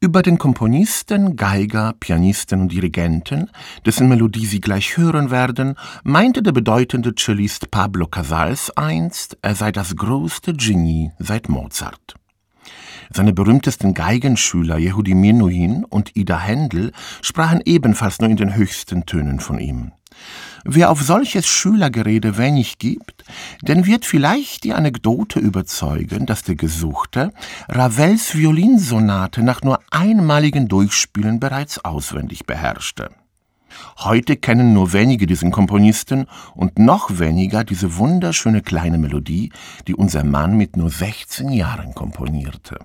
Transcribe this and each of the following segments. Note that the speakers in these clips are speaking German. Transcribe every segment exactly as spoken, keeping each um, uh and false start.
Über den Komponisten, Geiger, Pianisten und Dirigenten, dessen Melodie Sie gleich hören werden, meinte der bedeutende Cellist Pablo Casals einst, er sei das größte Genie seit Mozart. Seine berühmtesten Geigenschüler Yehudi Menuhin und Ida Händel sprachen ebenfalls nur in den höchsten Tönen von ihm. Wer auf solches Schülergerede wenig gibt, den wird vielleicht die Anekdote überzeugen, dass der Gesuchte Ravels Violinsonate nach nur einmaligen Durchspielen bereits auswendig beherrschte. Heute kennen nur wenige diesen Komponisten und noch weniger diese wunderschöne kleine Melodie, die unser Mann mit nur sechzehn Jahren komponierte.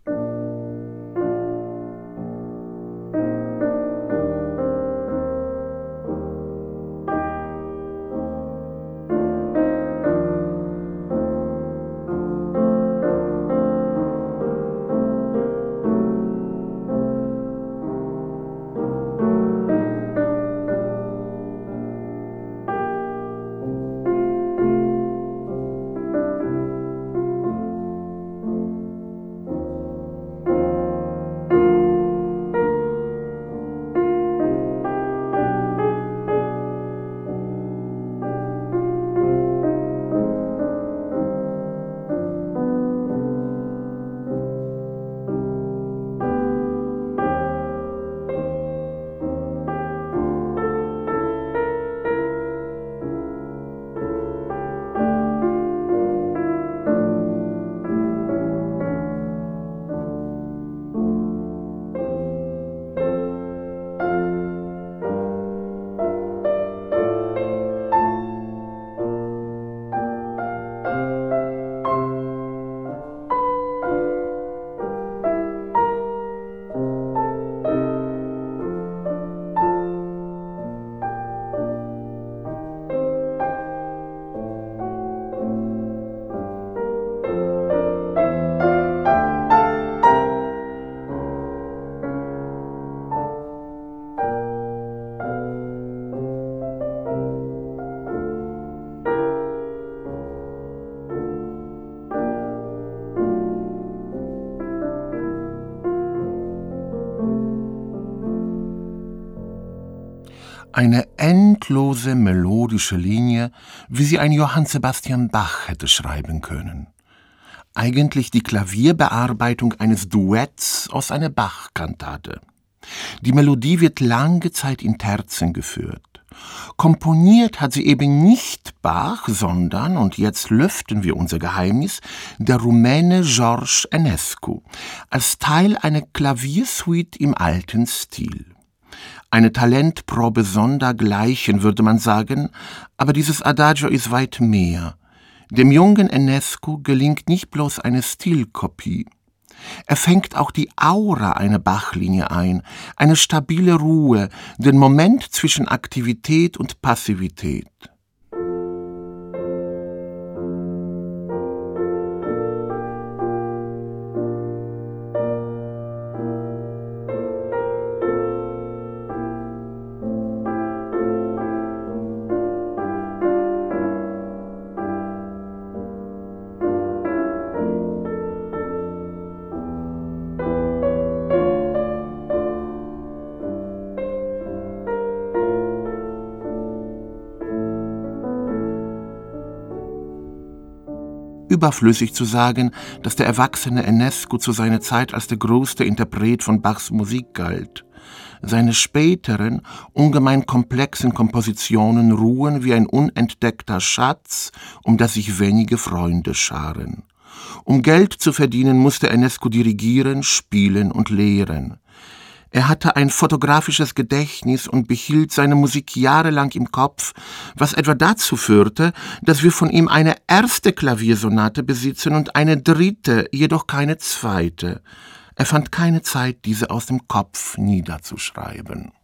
Eine endlose melodische Linie, wie sie ein Johann Sebastian Bach hätte schreiben können. Eigentlich die Klavierbearbeitung eines Duetts aus einer Bach-Kantate. Die Melodie wird lange Zeit in Terzen geführt. Komponiert hat sie eben nicht Bach, sondern, und jetzt lüften wir unser Geheimnis, der Rumäne George Enescu, als Teil einer Klaviersuite im alten Stil. Eine Talentprobe sondergleichen, würde man sagen, aber dieses Adagio ist weit mehr. Dem jungen Enescu gelingt nicht bloß eine Stilkopie. Er fängt auch die Aura einer Bachlinie ein, eine stabile Ruhe, den Moment zwischen Aktivität und Passivität. Überflüssig zu sagen, dass der erwachsene Enescu zu seiner Zeit als der größte Interpret von Bachs Musik galt. Seine späteren, ungemein komplexen Kompositionen ruhen wie ein unentdeckter Schatz, um das sich wenige Freunde scharen. Um Geld zu verdienen, musste Enescu dirigieren, spielen und lehren. Er hatte ein fotografisches Gedächtnis und behielt seine Musik jahrelang im Kopf, was etwa dazu führte, dass wir von ihm eine erste Klaviersonate besitzen und eine dritte, jedoch keine zweite. Er fand keine Zeit, diese aus dem Kopf niederzuschreiben.